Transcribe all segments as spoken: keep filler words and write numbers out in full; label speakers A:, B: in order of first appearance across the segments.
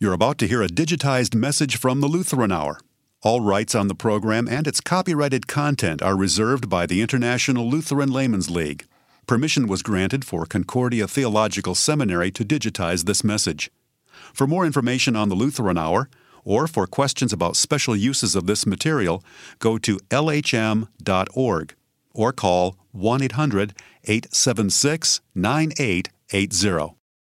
A: You're about to hear a digitized message from the Lutheran Hour. All rights on the program and its copyrighted content are reserved by the International Lutheran Laymen's League. Permission was granted for Concordia Theological Seminary to digitize this message. For more information on the Lutheran Hour, or for questions about special uses of this material, go to L H M dot org or call one eight hundred, eight seven six, nine eight eight zero.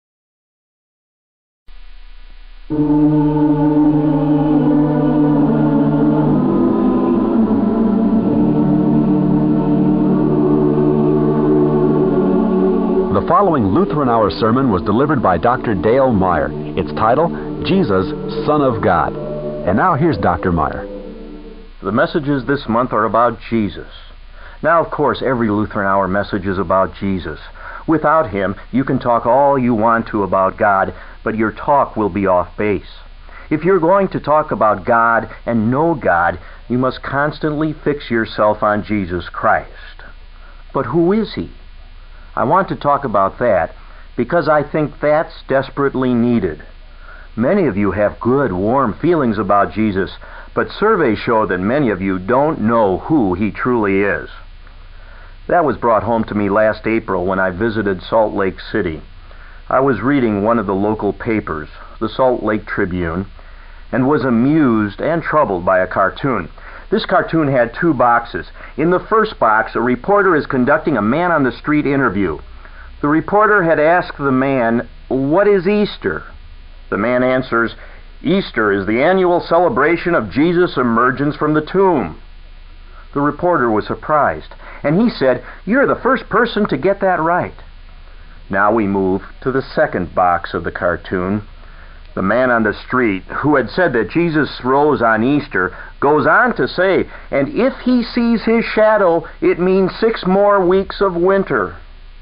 B: The following Lutheran Hour sermon was delivered by Doctor Dale Meyer. Its title, Jesus, Son of God. And now here's Doctor Meyer.
C: The messages this month are about Jesus. Now, of course, every Lutheran Hour message is about Jesus. Without him, you can talk all you want to about God, but your talk will be off base. If you're going to talk about God and know God, you must constantly fix yourself on Jesus Christ. But who is he? I want to talk about that because I think that's desperately needed. Many of you have good, warm feelings about Jesus, but surveys show that many of you don't know who he truly is. That was brought home to me last April when I visited Salt Lake City. I was reading one of the local papers, the Salt Lake Tribune, and was amused and troubled by a cartoon. This cartoon had two boxes. In the first box, a reporter is conducting a man-on-the-street interview. The reporter had asked the man, "What is Easter?" The man answers, "Easter is the annual celebration of Jesus' emergence from the tomb." The reporter was surprised, and he said, "You're the first person to get that right." Now we move to the second box of the cartoon. The man on the street, who had said that Jesus rose on Easter, goes on to say, "And if he sees his shadow, it means six more weeks of winter."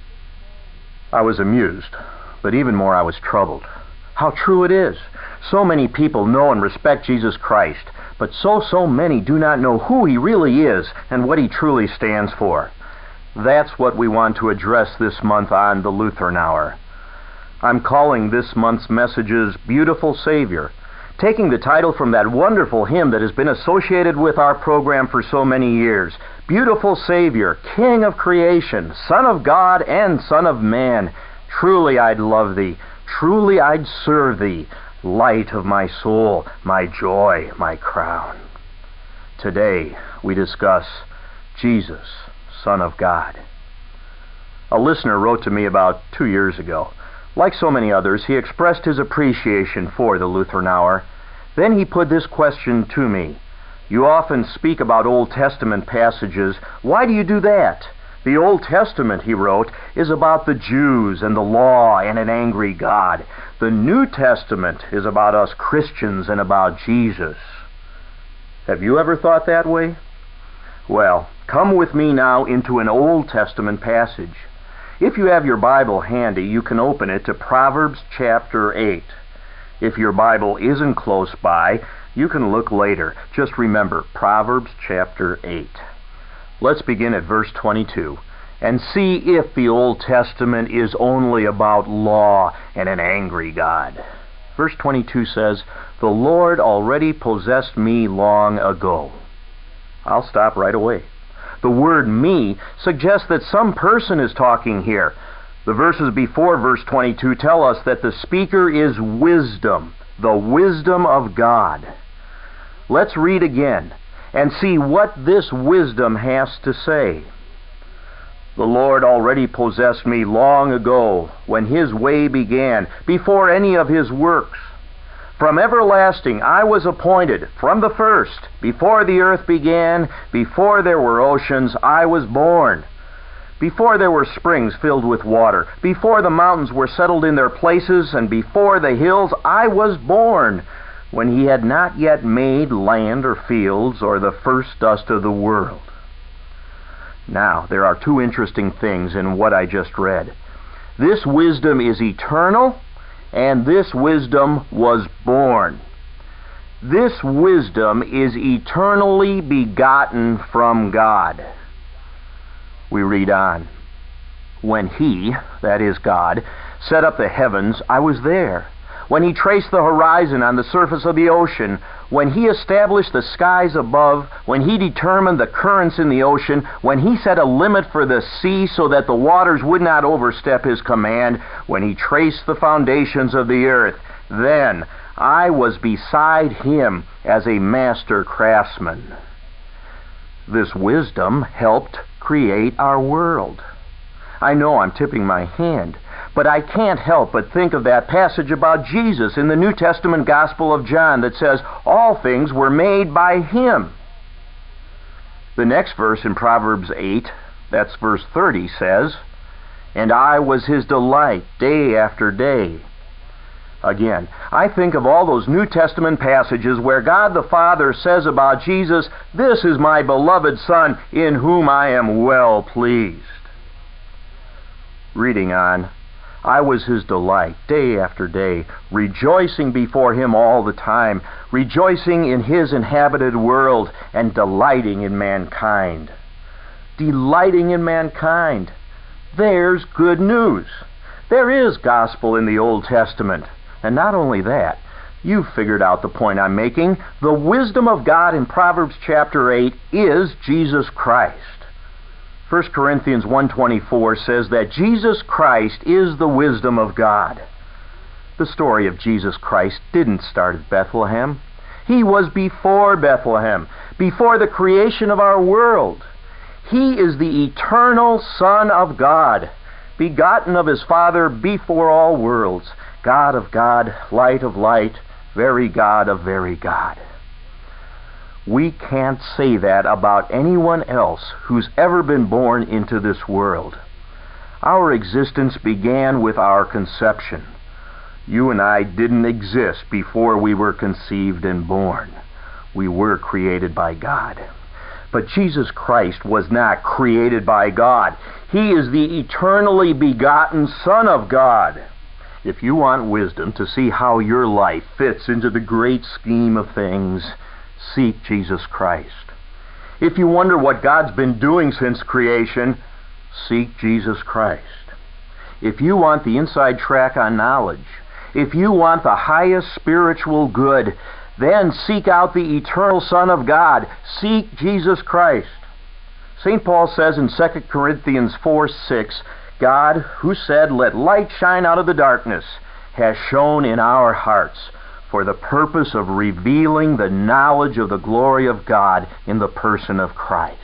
C: I was amused, but even more I was troubled. How true it is. So many people know and respect Jesus Christ, but so, so many do not know who he really is and what he truly stands for. That's what we want to address this month on the Lutheran Hour. I'm calling this month's messages Beautiful Savior, taking the title from that wonderful hymn that has been associated with our program for so many years. Beautiful Savior, King of creation, Son of God and Son of man, truly I'd love thee, truly I'd serve thee, light of my soul, my joy, my crown. Today we discuss Jesus, Son of God. A listener wrote to me about two years ago. Like so many others, he expressed his appreciation for the Lutheran Hour. Then he put this question to me. "You often speak about Old Testament passages. Why do you do that? The Old Testament," he wrote, "is about the Jews and the law and an angry God. The New Testament is about us Christians and about Jesus." Have you ever thought that way? Well, come with me now into an Old Testament passage. If you have your Bible handy, you can open it to Proverbs chapter eight. If your Bible isn't close by, you can look later. Just remember, Proverbs chapter eight. Let's begin at verse twenty-two and see if the Old Testament is only about law and an angry God. Verse twenty-two says, "The Lord already possessed me long ago." I'll stop right away. The word "me" suggests that some person is talking here. The verses before verse twenty-two tell us that the speaker is wisdom, the wisdom of God. Let's read again and see what this wisdom has to say. "The Lord already possessed me long ago, when his way began, before any of his works. From everlasting I was appointed, from the first, before the earth began, before there were oceans, I was born. Before there were springs filled with water, before the mountains were settled in their places, and before the hills, I was born, when he had not yet made land or fields or the first dust of the world." Now, there are two interesting things in what I just read. This wisdom is eternal, and this wisdom was born. This wisdom is eternally begotten from God. We read on. "When he," that is God, "set up the heavens, I was there. when he traced the horizon on the surface of the ocean, when he established the skies above, when he determined the currents in the ocean, when he set a limit for the sea so that the waters would not overstep his command, when he traced the foundations of the earth, then I was beside him as a master craftsman. This wisdom helped create our world. I know I'm tipping my hand, but I can't help but think of that passage about Jesus in the New Testament Gospel of John that says, all things were made by him. The next verse in Proverbs eight, that's verse thirty, says, and I was his delight day after day. Again, I think of all those New Testament passages where God the Father says about Jesus, this is my beloved Son, in whom I am well pleased. Reading on, I was his delight day after day, rejoicing before him all the time, rejoicing in his inhabited world, and delighting in mankind. Delighting in mankind. There's good news. There is gospel in the Old Testament. And not only that, you've figured out the point I'm making. The wisdom of God in Proverbs chapter eight is Jesus Christ. First Corinthians one twenty-four says that Jesus Christ is the wisdom of God. The story of Jesus Christ didn't start at Bethlehem. He was before Bethlehem, before the creation of our world. He is the eternal Son of God, begotten of his Father before all worlds. God of God, light of light, very God of very God. We can't say that about anyone else who's ever been born into this world. Our existence began with our conception. You and I didn't exist before we were conceived and born. We were created by God. But Jesus Christ was not created by God. He is the eternally begotten Son of God. If you want wisdom to see how your life fits into the great scheme of things, seek Jesus Christ. If you wonder what God's been doing since creation, seek Jesus Christ. If you want the inside track on knowledge, if you want the highest spiritual good, then seek out the eternal Son of God. Seek Jesus Christ. Saint Paul says in Second Corinthians four six, God, who said, let light shine out of the darkness, has shone in our hearts for the purpose of revealing the knowledge of the glory of God in the person of Christ.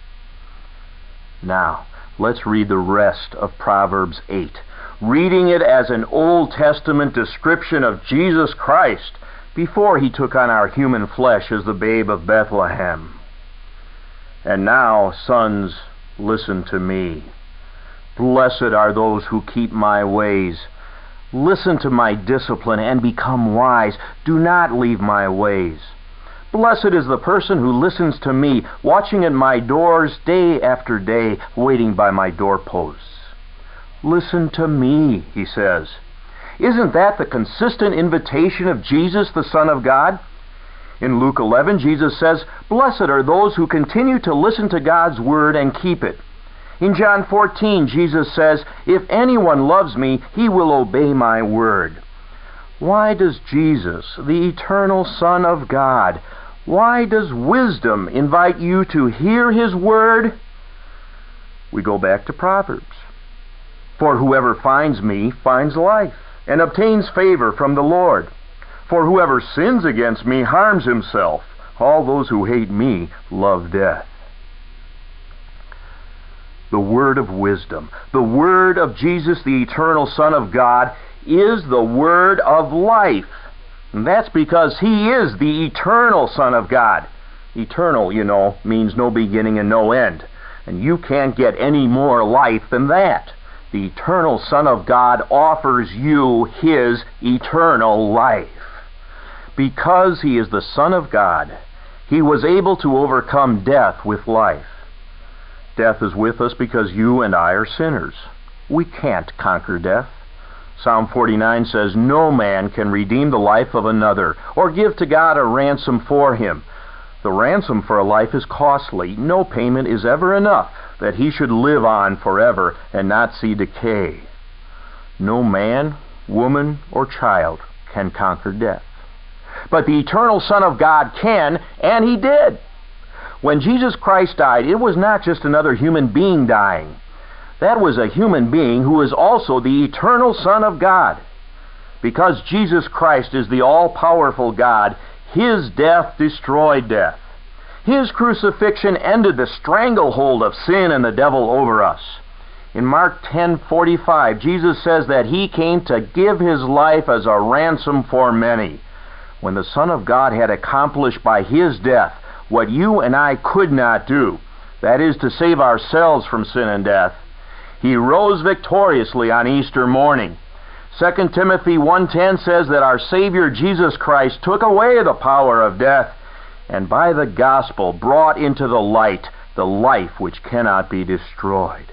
C: Now, let's read the rest of Proverbs eight, reading it as an Old Testament description of Jesus Christ before he took on our human flesh as the babe of Bethlehem. And now, sons, listen to me. Blessed are those who keep my ways. Listen to my discipline and become wise. Do not leave my ways. Blessed is the person who listens to me, watching at my doors day after day, waiting by my doorposts. Listen to me, he says. Isn't that the consistent invitation of Jesus, the Son of God? In Luke eleven, Jesus says, blessed are those who continue to listen to God's word and keep it. In John fourteen, Jesus says, if anyone loves me, he will obey my word. Why does Jesus, the eternal Son of God, why does wisdom invite you to hear his word? We go back to Proverbs. For whoever finds me finds life, and obtains favor from the Lord. For whoever sins against me harms himself. All those who hate me love death. The word of wisdom, the word of Jesus, the eternal Son of God, is the word of life. And that's because he is the eternal Son of God. Eternal, you know, means no beginning and no end. And you can't get any more life than that. The eternal Son of God offers you his eternal life. Because he is the Son of God, he was able to overcome death with life. Death is with us because you and I are sinners. We can't conquer death. Psalm forty-nine says, no man can redeem the life of another, or give to God a ransom for him. The ransom for a life is costly. No payment is ever enough that he should live on forever and not see decay. No man, woman, or child can conquer death. But the eternal Son of God can, and He did. When Jesus Christ died, it was not just another human being dying. That was a human being who is also the eternal Son of God. Because Jesus Christ is the all-powerful God, His death destroyed death. His crucifixion ended the stranglehold of sin and the devil over us. In Mark ten forty-five, Jesus says that He came to give His life as a ransom for many. When the Son of God had accomplished by His death what you and I could not do, that is to save ourselves from sin and death, He rose victoriously on Easter morning. Second Timothy one ten says that our Savior Jesus Christ took away the power of death, and by the gospel brought into the light the life which cannot be destroyed.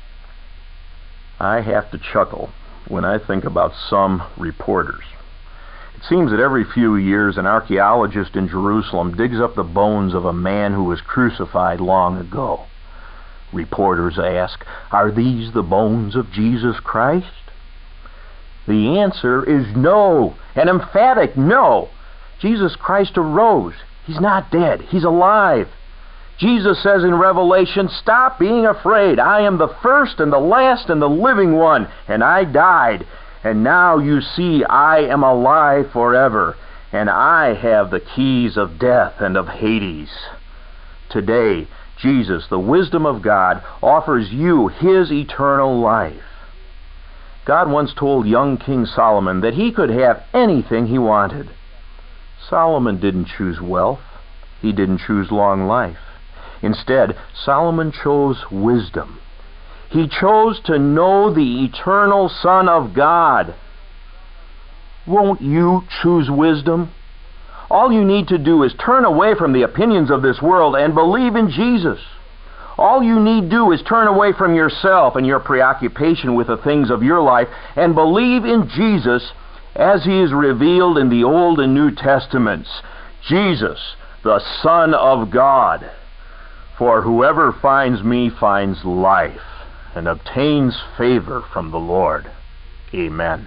C: I have to chuckle when I think about some reporters. It seems that every few years an archaeologist in Jerusalem digs up the bones of a man who was crucified long ago. Reporters ask, "Are these the bones of Jesus Christ?" The answer is no, an emphatic no. Jesus Christ arose. He's not dead. He's alive. Jesus says in Revelation, "Stop being afraid. I am the first and the last and the living one, and I died. And now you see I am alive forever, and I have the keys of death and of Hades." Today, Jesus, the wisdom of God, offers you His eternal life. God once told young King Solomon that he could have anything he wanted. Solomon didn't choose wealth. He didn't choose long life. Instead, Solomon chose wisdom. He chose to know the eternal Son of God. Won't you choose wisdom? All you need to do is turn away from the opinions of this world and believe in Jesus. All you need do is turn away from yourself and your preoccupation with the things of your life and believe in Jesus as He is revealed in the Old and New Testaments. Jesus, the Son of God. For whoever finds me finds life and obtains favor from the Lord. Amen.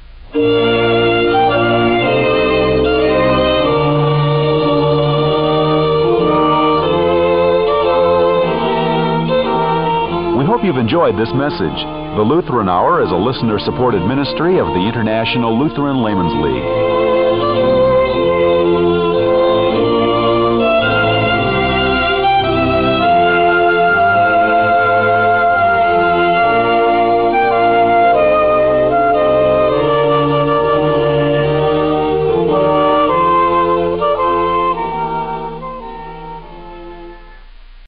B: We hope you've enjoyed this message. The Lutheran Hour is a listener-supported ministry of the International Lutheran Laymen's League.